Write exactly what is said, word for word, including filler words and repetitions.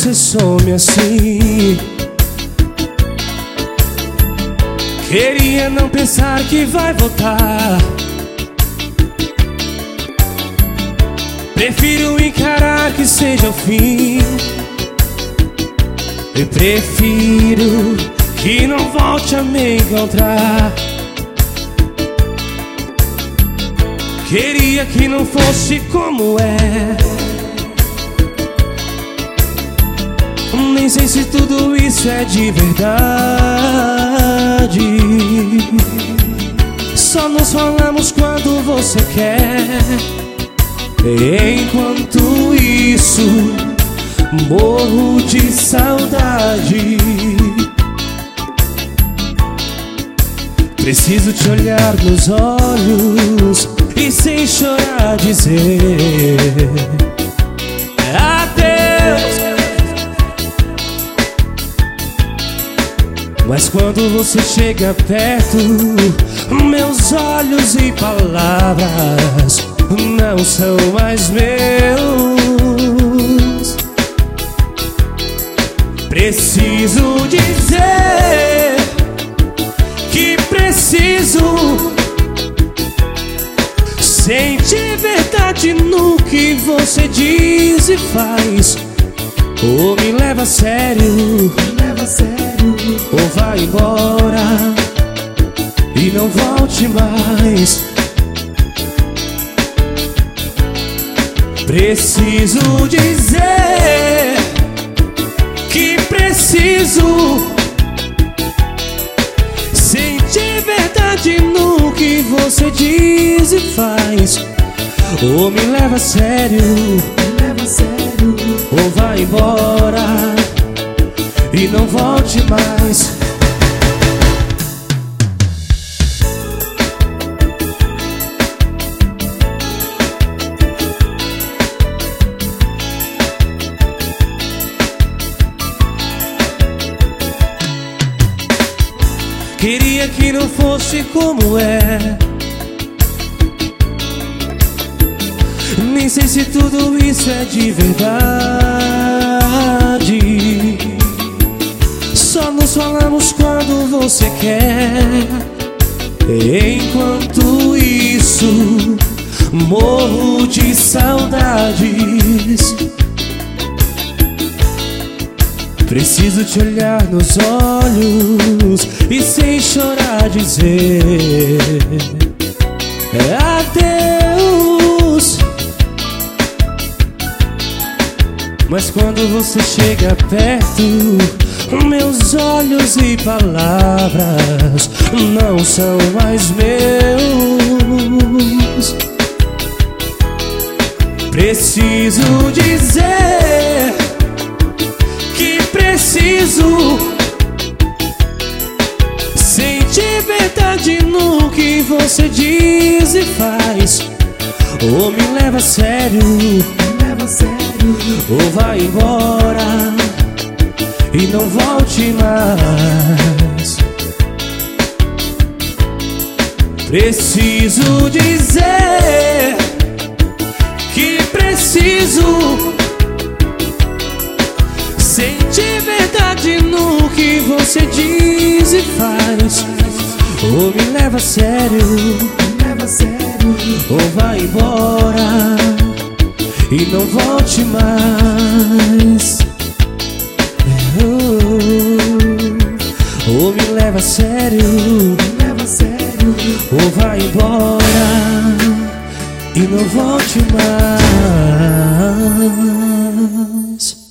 você some assim. Queria não pensar que vai voltar. Prefiro encarar que seja o fim. Eu prefiro que não volte a me encontrar. Queria que não fosse como é. Nem sei se tudo isso é de verdade. Só nos falamos quando você quer. Enquanto isso, morro de saudade. Preciso te olhar nos olhos e sem chorar dizer adeus. Mas quando você chega perto, meus olhos e palavras não são mais meus. Preciso dizer que preciso sentir verdade no que você diz e faz. Ou me leva a sério, me leva a sério, ou vai embora e não volte mais. Preciso dizer que preciso sentir verdade no que você diz e faz. Ou me leva a sério, me leva a sério, ou vai embora e não volte mais. Queria que não fosse como é. Nem sei se tudo isso é de verdade. Só nos falamos quando você quer. Enquanto isso, morro de saudades. Preciso te olhar nos olhos e sem chorar dizer adeus. Mas quando você chega perto, meus olhos e palavras não são mais meus. Preciso dizer que preciso sentir verdade no que você diz e faz. Ou me leva a sério, me leva a sério, ou vai embora e não volte mais. Preciso dizer que preciso sentir verdade no que você diz e faz. Ou me leva a sério, me leva a sério, ou vai embora e não volte mais. Ou me leva a sério, me leva a sério, ou vai embora e não volte mais.